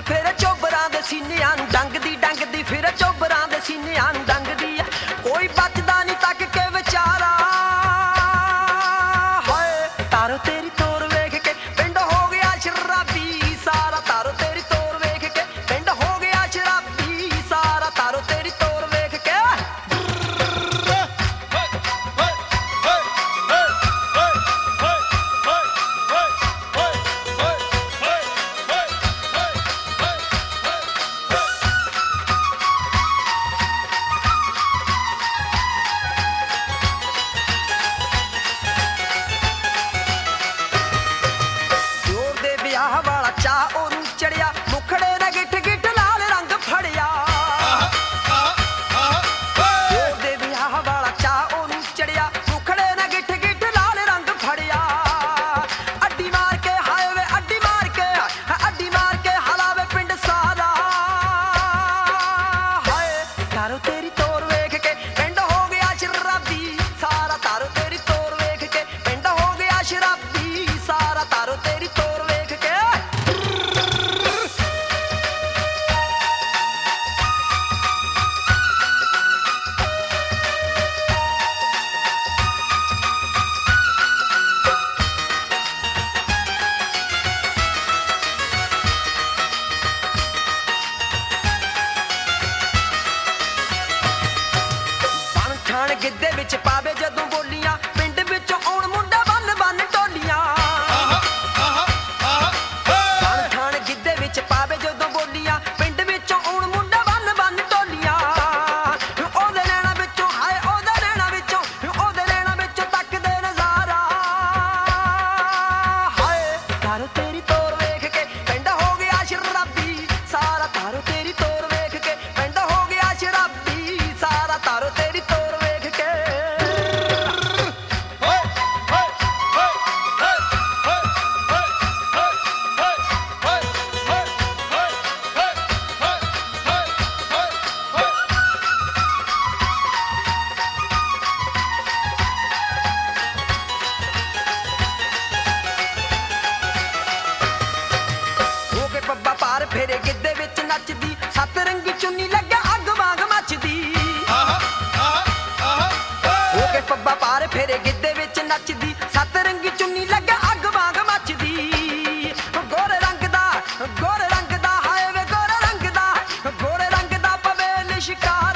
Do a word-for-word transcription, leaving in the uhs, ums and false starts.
फिर चोबरां दे सीनियां नूं डंगदी डंगदी फिर चोबरां दे सीनियां नूं डंगदी आ कोई बचदा नहीं तक के विचारा हाय तारो तेरी तोर वेख के पिंड हो गया शराबी सारा तारो तेरी तोर वेख के पिंड हो गया शराबी सारा तारो तेरी तोर वेख के चढ़िया मुखड़े ने गिठ गिठ लाल रंग फड़िया दे विआह वाला चाह ओनू चढ़िया मुखड़े ने गिठ गिठ लाल रंग फड़िया अड्डी मार के हाय वे अड्डी मार के अड्डी मार के हलावे पिंड सारा हाय तारो तेरी तोर वेख के पिंड हो गया शराबी सारा तारो तेरी तोर वेख के पिंड हो गया शराबी सारा तारो तेरी तोर वेख के गिद्धे विच पावे जदों बोलियां पिंड विचों आउण मुंडा बन बन टोलियां ठाण ठाण गिद्धे विच पावे जदों बोलियां पिंड विचों आउण मुंडा बन बन टोलियां ओदे नैणा विचों हाय ओदे नैणा विचों ओदे नैणा विचों तकदे नज़ारा हाय तारो तेरी तोर वेख के पिंड हो गया शराबी सारा तारो तेरी तोर वेख के पिंड हो गया शराबी सारा तारो तेरी तोर पार फेरे गिद्धे विच नचदी सत रंगी चुन्नी लगे अग वांग मचदी हो के पब्बा पार फेरे गिद्धे विच नचदी सत रंगी चुन्नी लगे अग वांग मचदी गोरे रंग दा गोरे रंग दा हाय वे गोरे रंग दा गोरे रंग दा पवे लिशकार